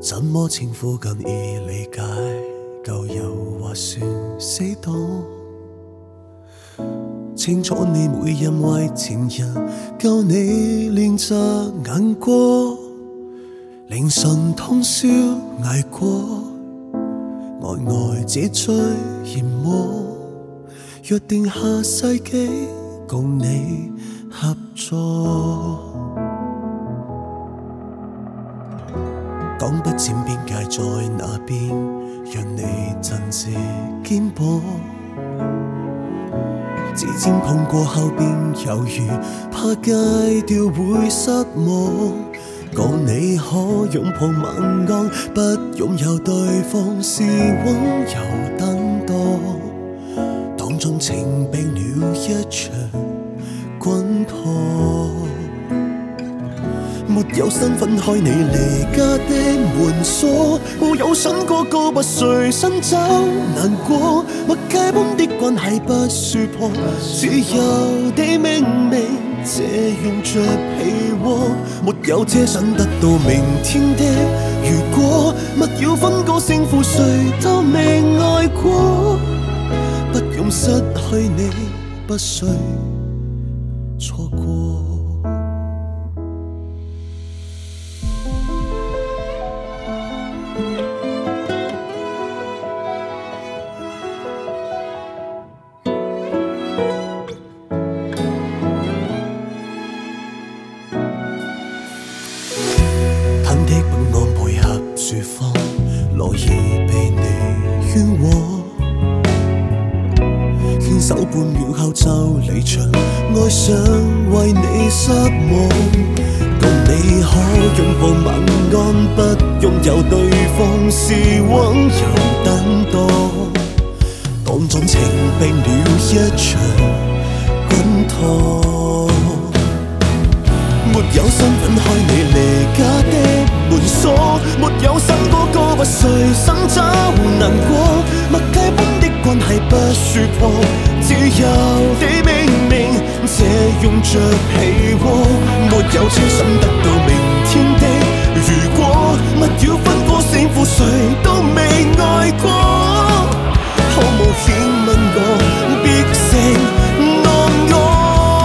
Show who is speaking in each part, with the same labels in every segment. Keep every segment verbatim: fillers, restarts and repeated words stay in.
Speaker 1: 怎麼稱呼更易理解？舊友或算死黨。清楚你每日為前人教你練習眼光，凌晨通宵捱過，呆呆只追嫌我，約定下世紀共你合作。講不佔邊界在那邊，讓你振翅肩膀。指尖碰過後便猶豫，怕戒掉會失望。講你可擁抱晚安，不擁有對方是溫柔等待。當中情並了一場滾燙。沒有身分開你離家的門鎖，沒有想過告別誰尋找難過，默契般的關係不說破，自由地命名這樣着被窩，沒有奢想得到明天的如果，勿要分個勝負誰都未愛過，不用失去你，不需錯過。樹方樂意被你冤枉，牽手半秒後就離場，愛上為你失望。共你可擁抱晚安，不擁有對方是溫柔等待，當作情並了一場滾燙。沒有身份開你離家的門鎖，沒有想過告別誰想找難過，默契般的關係不說破，自由地命名這用着被窩，沒有奢想得到明天的如果，勿要分個勝負誰都未愛過，可冒險問我別承諾我。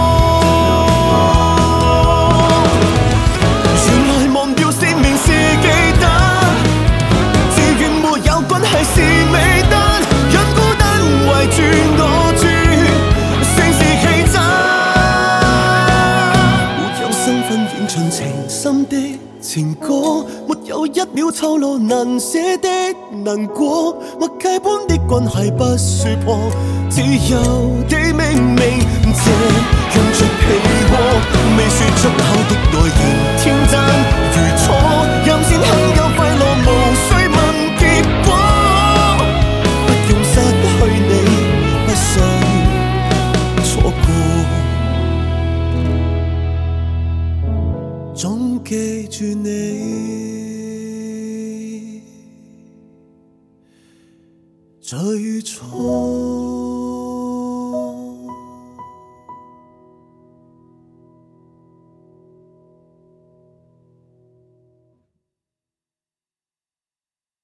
Speaker 1: 是美單，讓孤單圍住我住，盛是氣質。沒有身份演唱情深的情歌，沒有一秒透露難寫的難過，默契般的關係不說破，自由地命名這樣着被窩，未說出口的愛仍天真如初，任先很有快樂無需問結果。總記住你最初。